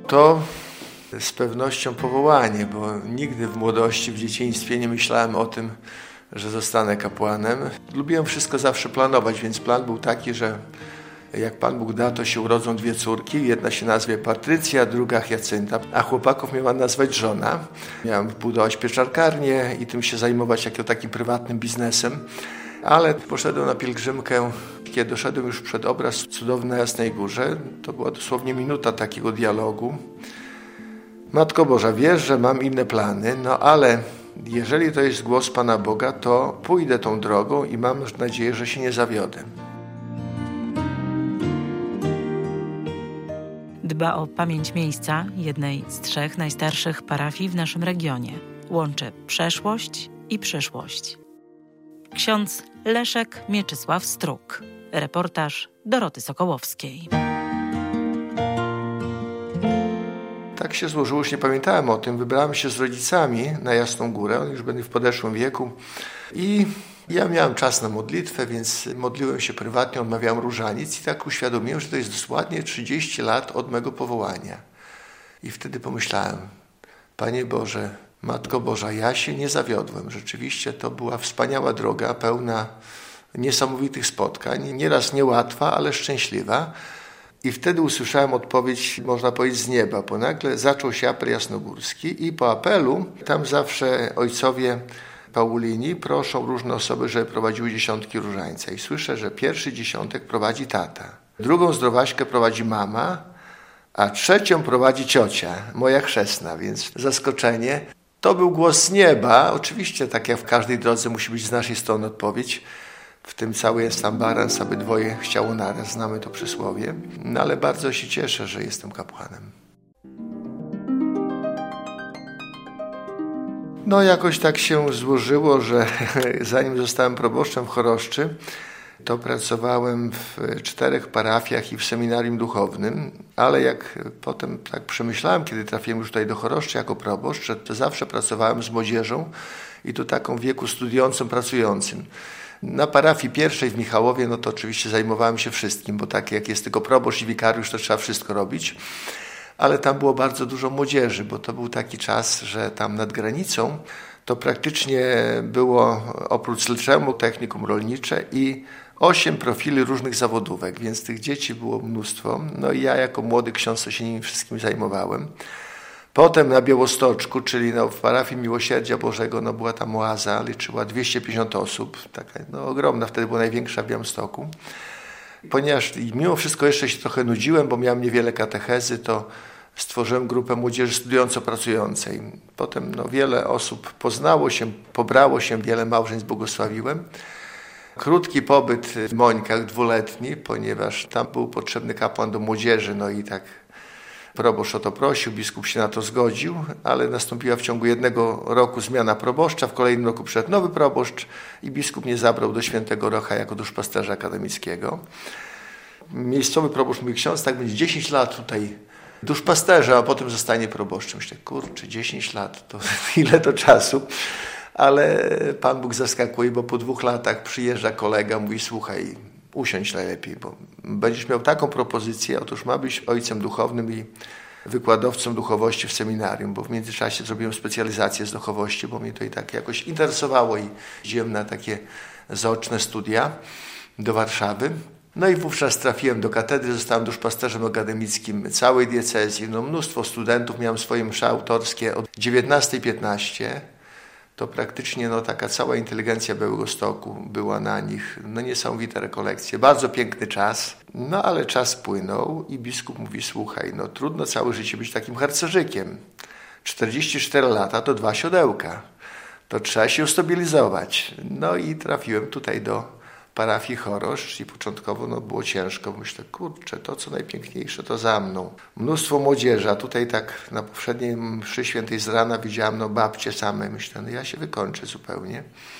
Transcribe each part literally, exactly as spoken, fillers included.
To z pewnością powołanie, bo nigdy w młodości, w dzieciństwie nie myślałem o tym, że zostanę kapłanem. Lubiłem wszystko zawsze planować, więc plan był taki, że jak Pan Bóg da, to się urodzą dwie córki. Jedna się nazwie Patrycja, druga Hiacynta, a chłopaków miała nazwać żona. Miałem budować pieczarkarnię i tym się zajmować jako takim prywatnym biznesem. Ale poszedłem na pielgrzymkę, kiedy doszedłem już przed obraz cudowny na Jasnej Górze. To była dosłownie minuta takiego dialogu. Matko Boża, wiesz, że mam inne plany, no ale jeżeli to jest głos Pana Boga, to pójdę tą drogą i mam nadzieję, że się nie zawiodę. Dba o pamięć miejsca jednej z trzech najstarszych parafii w naszym regionie. Łączy przeszłość i przyszłość. Ksiądz Leszek Mieczysław Struk. Reportaż Doroty Sokołowskiej. Tak się złożyło, już nie pamiętałem o tym. Wybrałem się z rodzicami na Jasną Górę, oni już byli w podeszłym wieku i ja miałem czas na modlitwę, więc modliłem się prywatnie, odmawiałem różaniec i tak uświadomiłem, że to jest dosłownie trzydzieści lat od mego powołania. I wtedy pomyślałem, Panie Boże, Matko Boża, ja się nie zawiodłem. Rzeczywiście to była wspaniała droga, pełna niesamowitych spotkań, nieraz niełatwa, ale szczęśliwa. I wtedy usłyszałem odpowiedź, można powiedzieć, z nieba, bo nagle zaczął się apel jasnogórski i po apelu tam zawsze ojcowie Paulini proszą różne osoby, żeby prowadziły dziesiątki różańca. I słyszę, że pierwszy dziesiątek prowadzi tata, drugą zdrowaśkę prowadzi mama, a trzecią prowadzi ciocia, moja chrzestna, więc zaskoczenie. To był głos z nieba. Oczywiście, tak jak w każdej drodze, musi być z naszej strony odpowiedź. W tym cały jest tam balans, aby dwoje chciało naraz, znamy to przysłowie. No ale bardzo się cieszę, że jestem kapłanem. No jakoś tak się złożyło, że zanim zostałem proboszczem w Choroszczy, to pracowałem w czterech parafiach i w seminarium duchownym, ale jak potem tak przemyślałem, kiedy trafiłem już tutaj do Choroszczy jako proboszcz, że to zawsze pracowałem z młodzieżą i to taką wieku studiującym, pracującym. Na parafii pierwszej w Michałowie, no to oczywiście zajmowałem się wszystkim, bo tak jak jest tylko proboszcz i wikariusz, to trzeba wszystko robić. Ale tam było bardzo dużo młodzieży, bo to był taki czas, że tam nad granicą to praktycznie było oprócz liceum, technikum rolnicze i osiem profili różnych zawodówek, więc tych dzieci było mnóstwo. No i ja jako młody ksiądz to się nimi wszystkim zajmowałem. Potem na Białostoczku, czyli no w parafii Miłosierdzia Bożego, no była tam oaza, liczyła dwieście pięćdziesiąt osób, taka no ogromna, wtedy była największa w Białymstoku. Ponieważ mimo wszystko jeszcze się trochę nudziłem, bo miałem niewiele katechezy, to stworzyłem grupę młodzieży studiująco-pracującej. Potem no, wiele osób poznało się, pobrało się, wiele małżeństw błogosławiłem. Krótki pobyt w Mońkach, dwuletni, ponieważ tam był potrzebny kapłan do młodzieży, no i tak proboszcz o to prosił, biskup się na to zgodził, ale nastąpiła w ciągu jednego roku zmiana proboszcza, w kolejnym roku przyszedł nowy proboszcz i biskup mnie zabrał do Świętego Rocha jako duszpasterza akademickiego. Miejscowy proboszcz mówi, ksiądz, tak będzie dziesięć lat tutaj duszpasterza, a potem zostanie proboszczem. Myślę, kurczę, dziesięć lat, to ile to czasu? Ale Pan Bóg zaskakuje, bo po dwóch latach przyjeżdża kolega, mówi, słuchaj, usiądź najlepiej, bo będziesz miał taką propozycję, otóż ma być ojcem duchownym i wykładowcą duchowości w seminarium, bo w międzyczasie zrobiłem specjalizację z duchowości, bo mnie to i tak jakoś interesowało i jeździłem na takie zaoczne studia do Warszawy. No i wówczas trafiłem do katedry, zostałem duszpasterzem akademickim całej diecezji. No mnóstwo studentów, miałem swoje msze autorskie od dziewiętnasta piętnaście. To praktycznie no, taka cała inteligencja Białegostoku była na nich. No niesamowite rekolekcje, bardzo piękny czas. No ale czas płynął i biskup mówi, słuchaj, no trudno całe życie być takim harcerzykiem. czterdzieści cztery lata to dwa siodełka. To trzeba się ustabilizować. No i trafiłem tutaj do parafii Choroszcz i początkowo no, było ciężko. Myślę, kurczę, to co najpiękniejsze to za mną. Mnóstwo młodzieży, a tutaj tak na poprzedniej mszy świętej z rana widziałem no, babcie same. Myślę, no ja się wykończę zupełnie.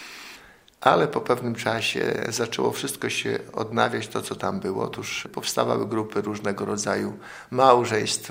Ale po pewnym czasie zaczęło wszystko się odnawiać, to co tam było. Otóż powstawały grupy różnego rodzaju małżeństw.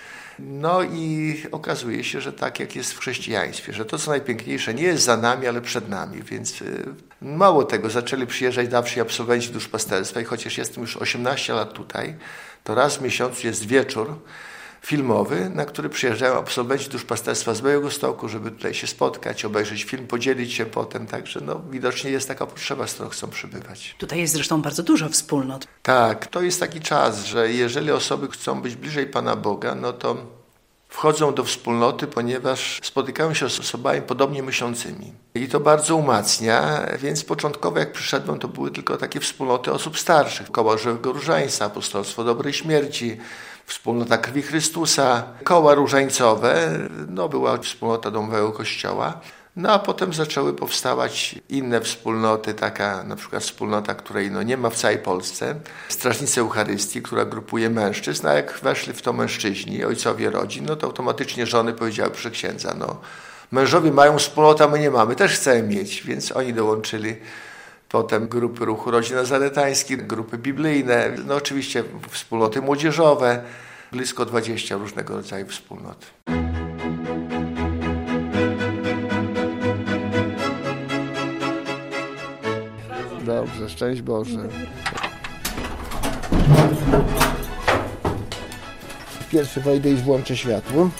No i okazuje się, że tak jak jest w chrześcijaństwie, że to co najpiękniejsze nie jest za nami, ale przed nami, więc mało tego, zaczęli przyjeżdżać dawsi absolwenci duszpasterstwa i chociaż jestem już osiemnaście lat tutaj, to raz w miesiącu jest wieczór filmowy, na który przyjeżdżają absolwenci duszpasterstwa z Białegostoku, żeby tutaj się spotkać, obejrzeć film, podzielić się potem. Także no, widocznie jest taka potrzeba, z którą chcą przybywać. Tutaj jest zresztą bardzo dużo wspólnot. Tak, to jest taki czas, że jeżeli osoby chcą być bliżej Pana Boga, no to wchodzą do wspólnoty, ponieważ spotykają się z osobami podobnie myślącymi. I to bardzo umacnia, więc początkowo jak przyszedłem, to były tylko takie wspólnoty osób starszych. Koła Żywego Różańca, Apostolstwo Dobrej Śmierci, Wspólnota Krwi Chrystusa, koła różańcowe, no była wspólnota Domowego Kościoła. No a potem zaczęły powstawać inne wspólnoty, taka na przykład wspólnota, której no nie ma w całej Polsce, Strażnicy Eucharystii, która grupuje mężczyzn, a jak weszli w to mężczyźni, ojcowie rodzin, no to automatycznie żony powiedziały przy księdza, no mężowie mają wspólnotę, a my nie mamy, też chcemy mieć, więc oni dołączyli potem grupy Ruchu Rodzin Nazaretańskich, grupy biblijne, no oczywiście wspólnoty młodzieżowe, blisko dwadzieścia różnego rodzaju wspólnot. Dobrze, szczęść Boże. Pierwszy wejdę i włączę światło.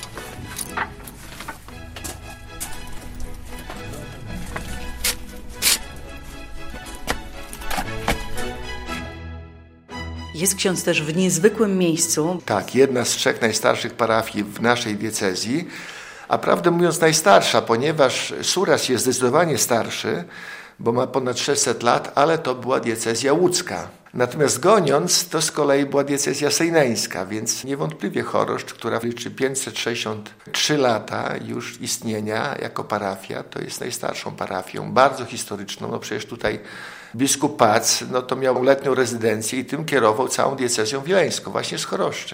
Jest ksiądz też w niezwykłym miejscu. Tak, jedna z trzech najstarszych parafii w naszej diecezji, a prawdę mówiąc najstarsza, ponieważ Suras jest zdecydowanie starszy, bo ma ponad sześćset lat, ale to była diecezja łódzka. Natomiast Goniądz to z kolei była diecezja sejneńska, więc niewątpliwie Choroszcz, która liczy pięćset sześćdziesiąt trzy lata już istnienia jako parafia, to jest najstarszą parafią, bardzo historyczną. No przecież tutaj biskup Pac, no to miał letnią rezydencję i tym kierował całą diecezją wileńską, właśnie z Choroszczy.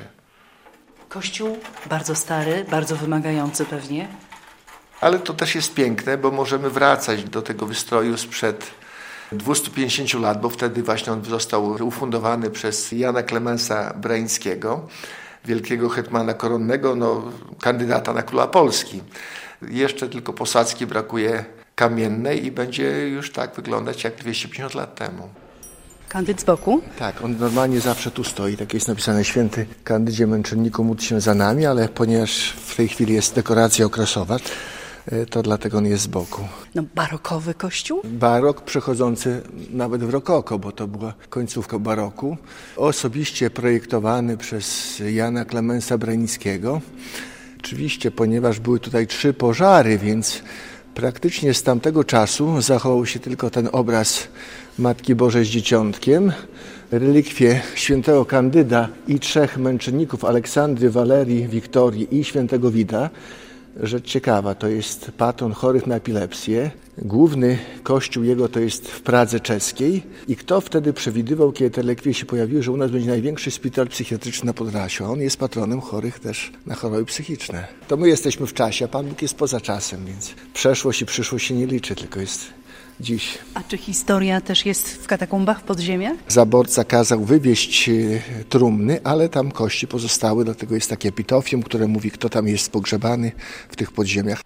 Kościół bardzo stary, bardzo wymagający pewnie. Ale to też jest piękne, bo możemy wracać do tego wystroju sprzed dwieście pięćdziesiąt lat, bo wtedy właśnie on został ufundowany przez Jana Klemensa Brańskiego, wielkiego hetmana koronnego, no, kandydata na króla Polski. Jeszcze tylko posadzki brakuje kamiennej i będzie już tak wyglądać jak dwieście pięćdziesiąt lat temu. Kandyd z boku? Tak, on normalnie zawsze tu stoi, tak jest napisane: Święty Kandydzie Męczenniku, módl się za nami, ale ponieważ w tej chwili jest dekoracja okresowa, to dlatego on jest z boku. No, barokowy kościół? Barok przechodzący nawet w rokoko, bo to była końcówka baroku. Osobiście projektowany przez Jana Klemensa Brańskiego. Oczywiście, ponieważ były tutaj trzy pożary, więc praktycznie z tamtego czasu zachował się tylko ten obraz Matki Bożej z Dzieciątkiem, relikwie świętego Kandyda i trzech męczenników, Aleksandry, Walerii, Wiktorii i świętego Wita. Rzecz ciekawa, to jest patron chorych na epilepsję. Główny kościół jego to jest w Pradze czeskiej. I kto wtedy przewidywał, kiedy te relikwie się pojawiły, że u nas będzie największy szpital psychiatryczny na Podlasiu, a on jest patronem chorych też na choroby psychiczne. To my jesteśmy w czasie, a Pan Bóg jest poza czasem, więc przeszłość i przyszłość się nie liczy, tylko jest dziś. A czy historia też jest w katakumbach, w podziemiach? Zaborca kazał wywieźć trumny, ale tam kości pozostały, dlatego jest takie epitofium, które mówi, kto tam jest pogrzebany w tych podziemiach.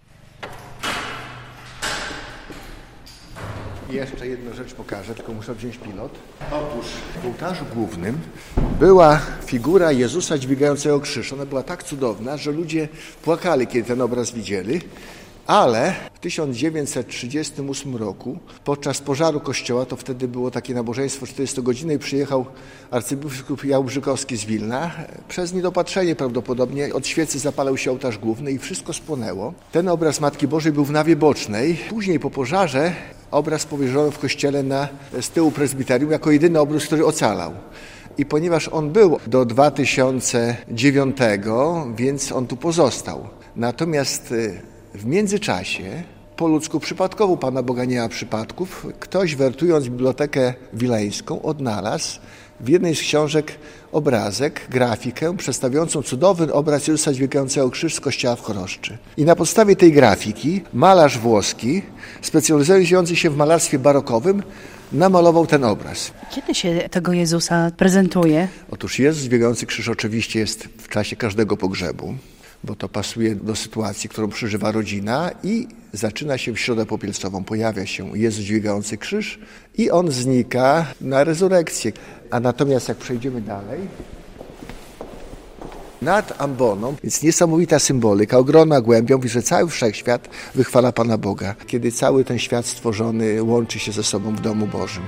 I jeszcze jedną rzecz pokażę, tylko muszę wziąć pilot. Otóż w ołtarzu głównym była figura Jezusa dźwigającego krzyż. Ona była tak cudowna, że ludzie płakali, kiedy ten obraz widzieli. Ale w tysiąc dziewięćset trzydziestym ósmym roku, podczas pożaru kościoła, to wtedy było takie nabożeństwo czterdziestogodzinne i przyjechał arcybiskup Jałbrzykowski z Wilna. Przez niedopatrzenie prawdopodobnie od świecy zapalał się ołtarz główny i wszystko spłonęło. Ten obraz Matki Bożej był w nawie bocznej. Później po pożarze obraz powierzono w kościele na, z tyłu prezbiterium jako jedyny obraz, który ocalał. I ponieważ on był do dwa tysiące dziewiątego, więc on tu pozostał. Natomiast w międzyczasie, po ludzku przypadkowo, Pana Boga nie ma przypadków, ktoś wertując bibliotekę wileńską odnalazł w jednej z książek obrazek, grafikę przedstawiającą cudowny obraz Jezusa dźwigającego krzyż z kościoła w Choroszczy. I na podstawie tej grafiki malarz włoski, specjalizujący się w malarstwie barokowym, namalował ten obraz. Kiedy się tego Jezusa prezentuje? Otóż Jezus dźwigający krzyż oczywiście jest w czasie każdego pogrzebu, bo to pasuje do sytuacji, którą przeżywa rodzina i zaczyna się w środę popielcową. Pojawia się Jezus dźwigający krzyż i on znika na rezurekcję. A natomiast jak przejdziemy dalej, Nad amboną, więc niesamowita symbolika, ogromna głębia, mówi, że cały wszechświat wychwala Pana Boga, kiedy cały ten świat stworzony łączy się ze sobą w domu Bożym.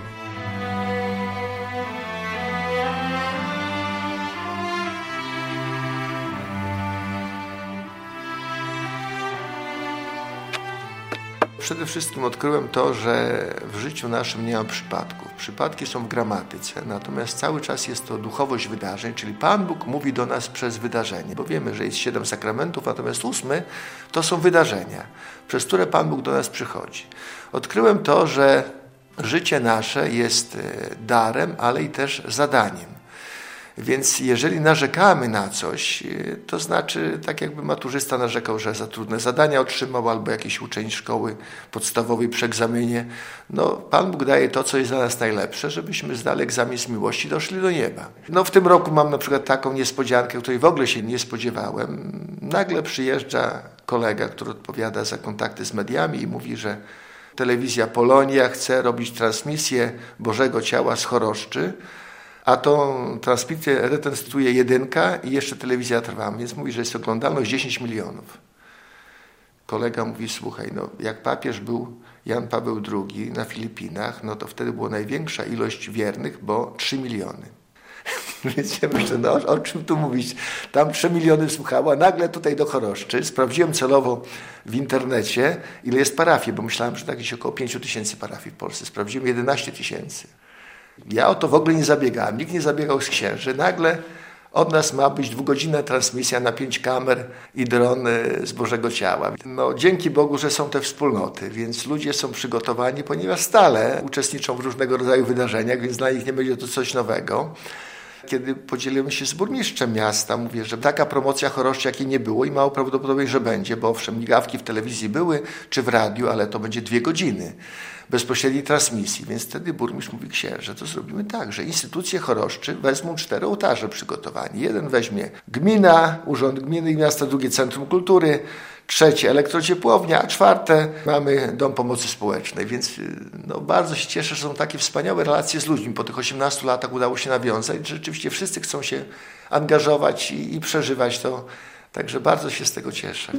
Przede wszystkim odkryłem to, że w życiu naszym nie ma przypadków. Przypadki są w gramatyce, natomiast cały czas jest to duchowość wydarzeń, czyli Pan Bóg mówi do nas przez wydarzenie, bo wiemy, że jest siedem sakramentów, natomiast ósmy to są wydarzenia, przez które Pan Bóg do nas przychodzi. Odkryłem to, że życie nasze jest darem, ale i też zadaniem. Więc jeżeli narzekamy na coś, to znaczy tak jakby maturzysta narzekał, że za trudne zadania otrzymał albo jakiś uczeń szkoły podstawowej przy egzaminie. No, Pan Bóg daje to, co jest dla nas najlepsze, żebyśmy zdali egzamin z miłości i doszli do nieba. No, w tym roku mam na przykład taką niespodziankę, której w ogóle się nie spodziewałem. Nagle przyjeżdża kolega, który odpowiada za kontakty z mediami i mówi, że telewizja Polonia chce robić transmisję Bożego Ciała z Choroszczy, a tą transmisję retransmituje jedynka i jeszcze telewizja trwa. Więc mówi, że jest oglądalność dziesięć milionów. Kolega mówi, słuchaj, no jak papież był Jan Paweł drugi na Filipinach, no to wtedy była największa ilość wiernych, bo trzy miliony. Więc ja myślę, no o czym tu mówić? Tam trzy miliony słuchało, a nagle tutaj do Choroszczy. Sprawdziłem celowo w internecie, ile jest parafii, bo myślałem, że tak jest około pięć tysięcy parafii w Polsce. Sprawdziłem jedenaście tysięcy. Ja o to w ogóle nie zabiegałem, nikt nie zabiegał z księży. Nagle od nas ma być dwugodzinna transmisja na pięć kamer i dron z Bożego Ciała. No, dzięki Bogu, że są te wspólnoty, więc ludzie są przygotowani, ponieważ stale uczestniczą w różnego rodzaju wydarzeniach, więc dla nich nie będzie to coś nowego. Kiedy podzieliłem się z burmistrzem miasta, mówię, że taka promocja Choroszczy jakiej nie było i mało prawdopodobnie, że będzie, bo owszem, migawki w telewizji były, czy w radiu, ale to będzie dwie godziny bezpośredniej transmisji. Więc wtedy burmistrz mówi, księże, to zrobimy tak, że instytucje Choroszczy wezmą cztery ołtarze przygotowani. Jeden weźmie gmina, urząd gminy i miasta, drugie Centrum Kultury, trzecie elektrociepłownia, a czwarte mamy Dom Pomocy Społecznej. Więc no, bardzo się cieszę, że są takie wspaniałe relacje z ludźmi. Po tych osiemnastu latach udało się nawiązać. Rzeczywiście wszyscy chcą się angażować i, i przeżywać to. Także bardzo się z tego cieszę.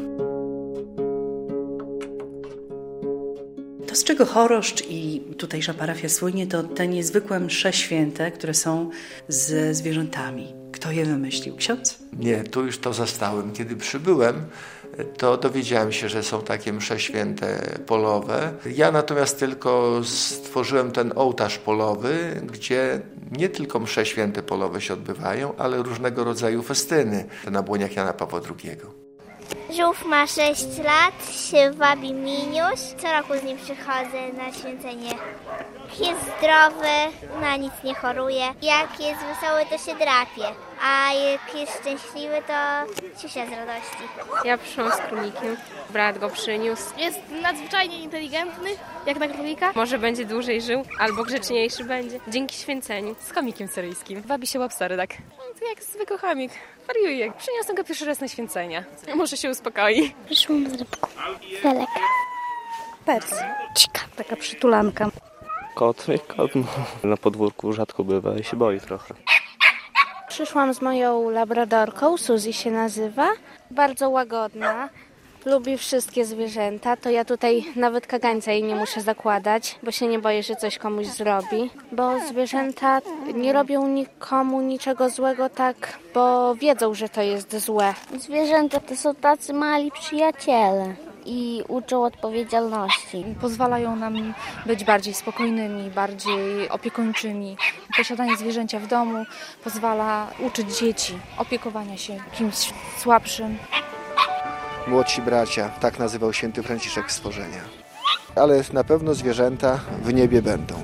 To, z czego Choroszcz i tutejsza parafia słynie, to te niezwykłe msze święte, które są ze zwierzętami. Kto je wymyślił? Ksiądz? Nie, tu już to zastałem. Kiedy przybyłem, to dowiedziałem się, że są takie msze święte polowe. Ja natomiast tylko stworzyłem ten ołtarz polowy, gdzie nie tylko msze święte polowe się odbywają, ale różnego rodzaju festyny na błoniach Jana Pawła drugiego. Żółw ma sześć lat, się wabi Miniuś. Co roku z nim przychodzę na święcenie. Jak jest zdrowy, na nic nie choruje. Jak jest wesoły, to się drapie. A jak jest szczęśliwy, to ciusia z radości. Ja przyszłam z królikiem. Brat go przyniósł. Jest nadzwyczajnie inteligentny, jak na królika. Może będzie dłużej żył, albo grzeczniejszy będzie. Dzięki święceniu. Z chomikiem syryjskim. Wabi się łapsary, tak? No, to jak zwykły chomik. Wariuje. Przyniosłem go pierwszy raz na święcenia. Może się uspokoi. Przyszłam z rybką. Felek. Pers. Cika. Taka przytulanka. Kot, kot no, na podwórku rzadko bywa i się boi trochę. Przyszłam z moją labradorką, Suzy się nazywa. Bardzo łagodna. Lubi wszystkie zwierzęta, to ja tutaj nawet kagańca jej nie muszę zakładać, bo się nie boję, że coś komuś zrobi. Bo zwierzęta nie robią nikomu niczego złego tak, bo wiedzą, że to jest złe. Zwierzęta to są tacy mali przyjaciele i uczą odpowiedzialności. Pozwalają nam być bardziej spokojnymi, bardziej opiekuńczymi. Posiadanie zwierzęcia w domu pozwala uczyć dzieci opiekowania się kimś słabszym. Młodsi bracia, tak nazywał święty Franciszek stworzenia. Ale na pewno zwierzęta w niebie będą.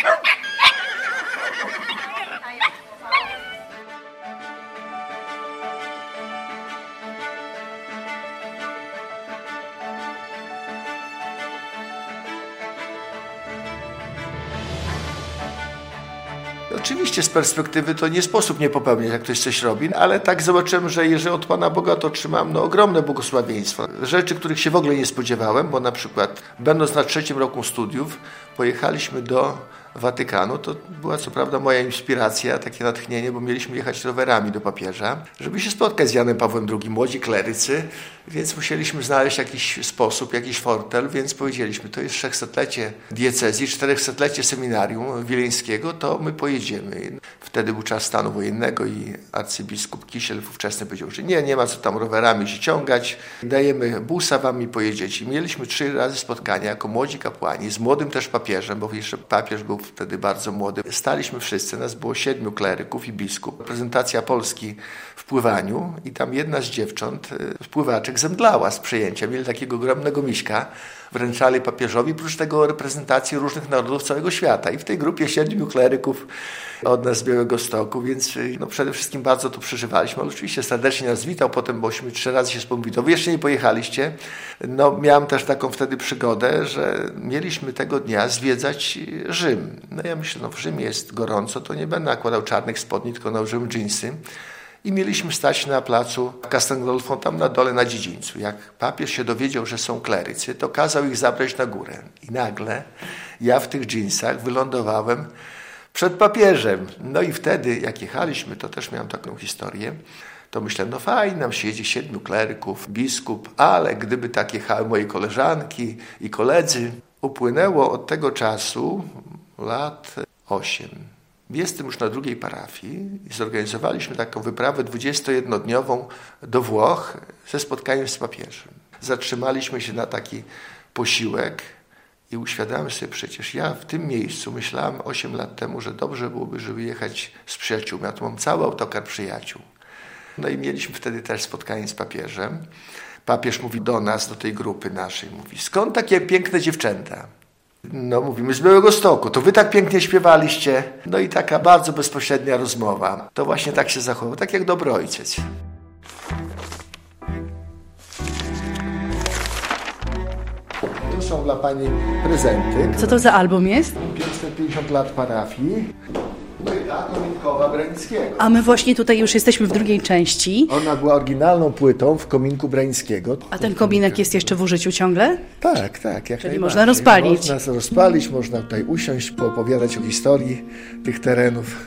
Oczywiście z perspektywy to nie sposób nie popełniać, jak ktoś coś robi, ale tak zobaczyłem, że jeżeli od Pana Boga to otrzymałem no, ogromne błogosławieństwo. Rzeczy, których się w ogóle nie spodziewałem, bo na przykład będąc na trzecim roku studiów, pojechaliśmy do Watykanu. To była co prawda moja inspiracja, takie natchnienie, bo mieliśmy jechać rowerami do papieża, żeby się spotkać z Janem Pawłem drugim, młodzi klerycy, więc musieliśmy znaleźć jakiś sposób, jakiś fortel, więc powiedzieliśmy, to jest trzechsetlecie diecezji, czterechsetlecie seminarium wileńskiego, to my pojedziemy. Wtedy był czas stanu wojennego i arcybiskup Kisiel ówczesny powiedział, że nie, nie ma co tam rowerami się ciągać, dajemy busa wam i pojedziecie. Mieliśmy trzy razy spotkania jako młodzi kapłani, z młodym też papieżem, bo jeszcze papież był wtedy bardzo młody. Staliśmy wszyscy, nas było siedmiu kleryków i biskup. Prezentacja Polski w pływaniu i tam jedna z dziewcząt, pływaczek, zemdlała z przejęcia. Mieli takiego ogromnego miśka, wręczali papieżowi, prócz tego reprezentacji różnych narodów całego świata. I w tej grupie siedmiu kleryków od nas z Białegostoku, więc no przede wszystkim bardzo to przeżywaliśmy. Ale oczywiście serdecznie nas witał, potem bośmy trzy razy się spominał. Wy jeszcze nie pojechaliście. No miałem też taką wtedy przygodę, że mieliśmy tego dnia zwiedzać Rzym. No ja myślę, no w Rzymie jest gorąco, to nie będę nakładał czarnych spodni, tylko nałożyłem dżinsy. I mieliśmy stać na placu Castel Gandolfo, tam na dole na dziedzińcu. Jak papież się dowiedział, że są klerycy, to kazał ich zabrać na górę. I nagle ja w tych dżinsach wylądowałem przed papieżem. No i wtedy, jak jechaliśmy, to też miałem taką historię, to myślałem, no fajnie, nam się jedzie siedmiu kleryków, biskup, ale gdyby tak jechały moje koleżanki i koledzy, upłynęło od tego czasu lat osiem. Jestem już na drugiej parafii i zorganizowaliśmy taką wyprawę dwudziestojednodniową do Włoch ze spotkaniem z papieżem. Zatrzymaliśmy się na taki posiłek i uświadamiam sobie przecież, ja w tym miejscu myślałem osiem lat temu, że dobrze byłoby, żeby jechać z przyjaciółmi. Ja tu mam cały autokar przyjaciół. No i mieliśmy wtedy też spotkanie z papieżem. Papież mówi do nas, do tej grupy naszej, mówi, skąd takie piękne dziewczęta? No mówimy, z Białegostoku, to wy tak pięknie śpiewaliście. No i taka bardzo bezpośrednia rozmowa. To właśnie tak się zachował, tak jak dobry ojciec. Tu są dla pani prezenty. Co to za album jest? pięćset pięćdziesiąt lat parafii. No i ta kominkowa Brańskiego. A my właśnie tutaj już jesteśmy w drugiej części. Ona była oryginalną płytą w kominku Brańskiego. A ten kominek jest jeszcze w użyciu ciągle? Tak, tak. Jak Czyli można rozpalić. Można rozpalić, można tutaj usiąść, poopowiadać o historii tych terenów.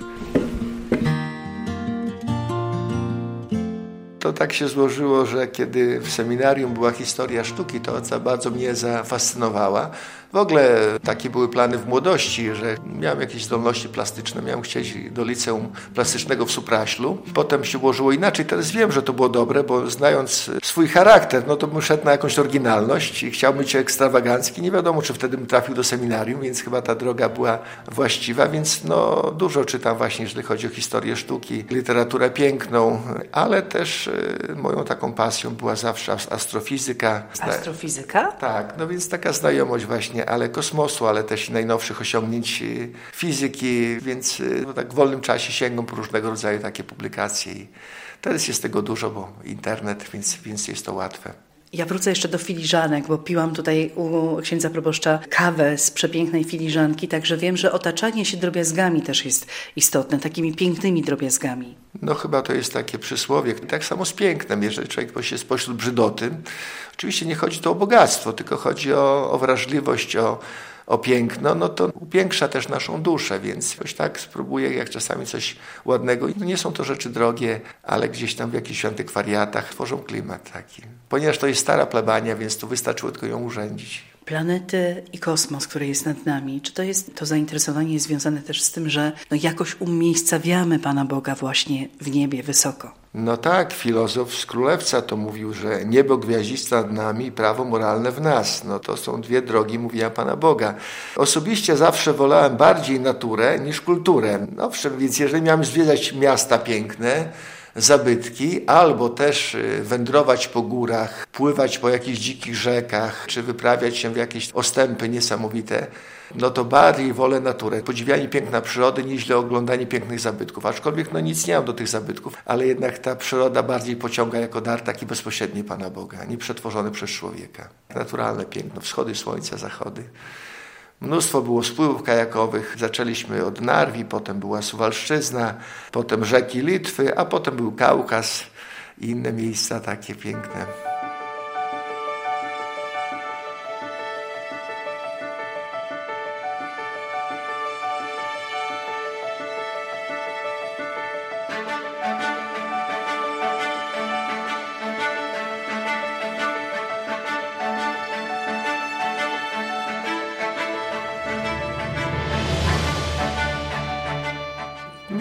To tak się złożyło, że kiedy w seminarium była historia sztuki, to bardzo mnie zafascynowała. W ogóle takie były plany w młodości, że miałem jakieś zdolności plastyczne, miałem chcieć do liceum plastycznego w Supraślu. Potem się ułożyło inaczej. Teraz wiem, że to było dobre, bo znając swój charakter, no to bym szedł na jakąś oryginalność i chciał być ekstrawagancki. Nie wiadomo, czy wtedy bym trafił do seminarium, więc chyba ta droga była właściwa, więc no dużo czytam właśnie, jeżeli chodzi o historię sztuki, literaturę piękną, ale też y, moją taką pasją była zawsze astrofizyka. Astrofizyka? Tak, no więc taka znajomość właśnie ale kosmosu, ale też i najnowszych osiągnięć fizyki, więc tak w wolnym czasie sięgam po różnego rodzaju takie publikacje i teraz jest tego dużo, bo internet, więc, więc jest to łatwe. Ja wrócę jeszcze do filiżanek, bo piłam tutaj u księdza proboszcza kawę z przepięknej filiżanki, także wiem, że otaczanie się drobiazgami też jest istotne, takimi pięknymi drobiazgami. No chyba to jest takie przysłowie. Tak samo z pięknem, jeżeli człowiek jest spośród brzydoty. Oczywiście nie chodzi tu o bogactwo, tylko chodzi o, o wrażliwość, o, o piękno, no to upiększa też naszą duszę, więc jakoś tak spróbuję, jak czasami coś ładnego. No nie są to rzeczy drogie, ale gdzieś tam w jakichś antykwariatach tworzą klimat taki. Ponieważ to jest stara plebania, więc tu wystarczyło tylko ją urządzić. Planety i kosmos, który jest nad nami, czy to jest to zainteresowanie związane też z tym, że no jakoś umiejscawiamy Pana Boga właśnie w niebie wysoko? No tak, filozof z Królewca to mówił, że niebo gwiaździste nad nami i prawo moralne w nas. No to są dwie drogi mówienia Pana Boga. Osobiście zawsze wolałem bardziej naturę niż kulturę. Owszem, więc jeżeli miałem zwiedzać miasta piękne, zabytki, albo też wędrować po górach, pływać po jakichś dzikich rzekach, czy wyprawiać się w jakieś ostępy niesamowite, no to bardziej wolę naturę. Podziwianie piękna przyrody, nieźle oglądanie pięknych zabytków. Aczkolwiek no nic nie mam do tych zabytków, ale jednak ta przyroda bardziej pociąga jako dar taki bezpośredni Pana Boga, nie przetworzony przez człowieka. Naturalne piękno, wschody słońca, zachody. Mnóstwo było spływów kajakowych. Zaczęliśmy od Narwi, potem była Suwalszczyzna, potem rzeki Litwy, a potem był Kaukaz i inne miejsca takie piękne.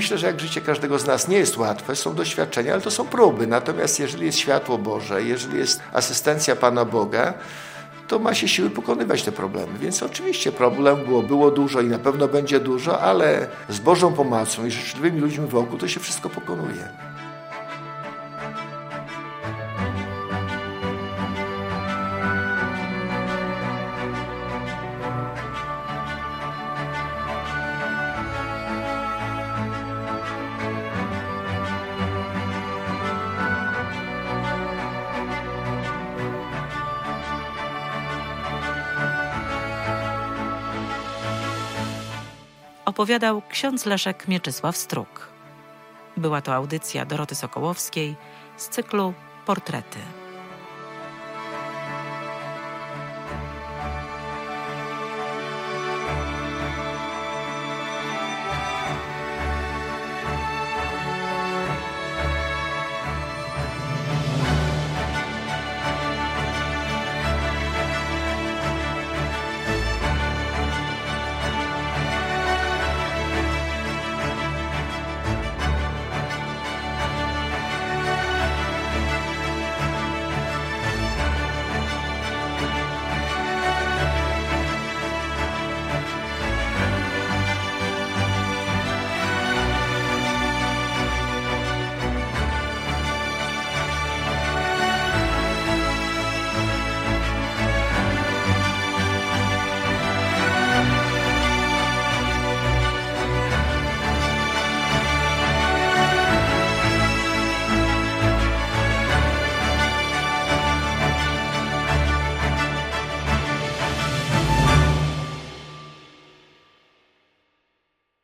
myślę, że jak życie każdego z nas nie jest łatwe, są doświadczenia, ale to są próby. Natomiast jeżeli jest światło Boże, jeżeli jest asystencja Pana Boga, to ma się siły pokonywać te problemy. Więc oczywiście problemów było, było dużo i na pewno będzie dużo, ale z Bożą pomocą i życzliwymi ludźmi wokół to się wszystko pokonuje. Opowiadał ksiądz Leszek Mieczysław Struk. Była to audycja Doroty Sokołowskiej z cyklu Portrety.